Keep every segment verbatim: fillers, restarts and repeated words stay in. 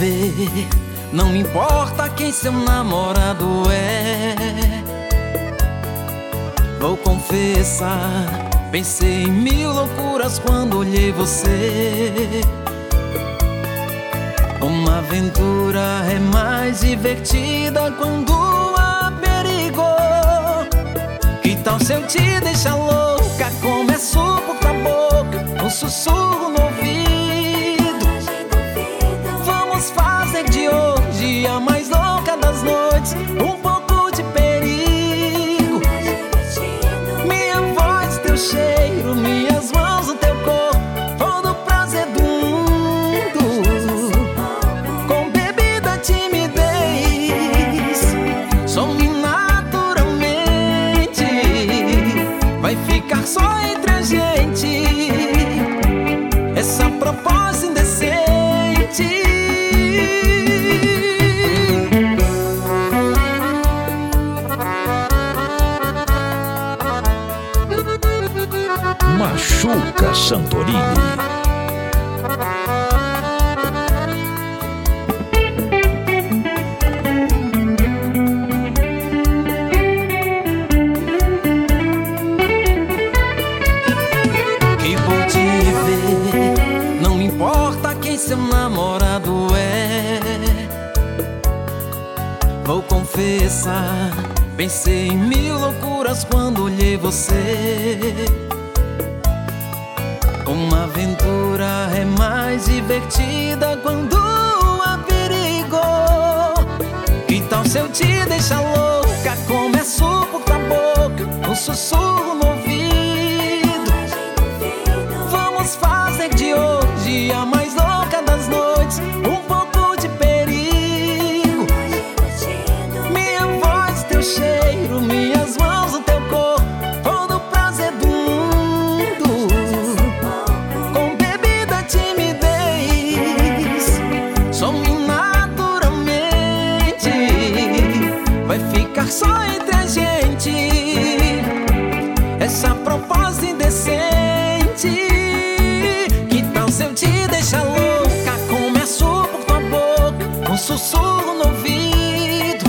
ver, não me importa quem seu namorado é. Vou confessar, pensei em mil loucuras quando olhei você. Uma aventura é mais divertida quando há perigo. Que tal se eu te deixar louca? Começo por tua boca, um sussurro no ouvido. Vamos fazer de hoje a mais louca das noites, um pouco de perigo. Minha voz, teu cheiro, minhas mãos, o teu corpo, todo o prazer do mundo. Com bebida, timidez, some naturalmente. Vai ficar só entre a gente essa proposta indecente. Machuca Santorini. Que vou te ver, não me importa quem seu namorado é. Vou confessar, pensei em mil loucuras quando olhei você. Uma aventura é mais divertida quando há perigo. Que tal se eu te deixar louca? Começo por tua boca, um sussurro no ouvido. Vamos fazer de hoje a mais louca das noites, um pouco de perigo. Minha voz, teu cheiro, minhas mãos, o teu corpo, todo o prazer do mundo. Com bebida, timidez, some naturalmente. Vai ficar só entre a gente essa proposta indecente. Que tal se eu te deixar louca? Começo por tua boca, um sussurro no ouvido.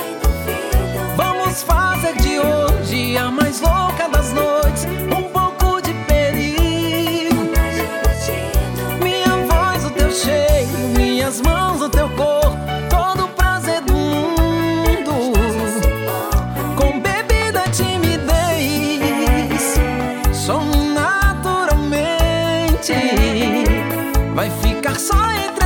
Vamos fazer de hoje a mais louca das noites, um pouco de perigo. Minha voz, o teu cheiro, minhas mãos, o teu corpo, todo o prazer do mundo. Com bebida, timidez, some naturalmente. Vai ficar só entre